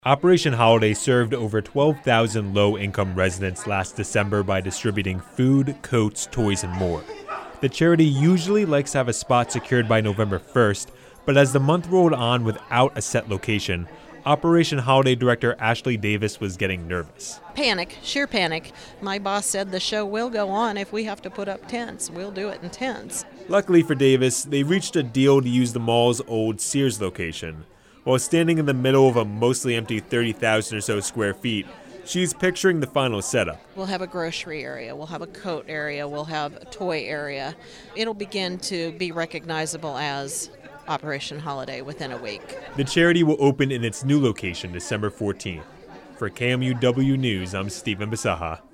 Operation Holiday served over 12,000 low-income residents last December by distributing food, coats, toys, and more. The charity usually likes to have a spot secured by November 1st, but as the month rolled on without a set location, Operation Holiday Director Ashley Davis was getting nervous. Panic, sheer panic. My boss said the show will go on if we have to put up tents. We'll do it in tents. Luckily for Davis, they reached a deal to use the mall's old Sears location. While standing in the middle of a mostly empty 30,000 or so square feet, she's picturing the final setup. We'll have a grocery area, we'll have a coat area, we'll have a toy area. It'll begin to be recognizable as Operation Holiday within a week. The charity will open in its new location December 14th. For KMUW News, I'm Stephen Basaha.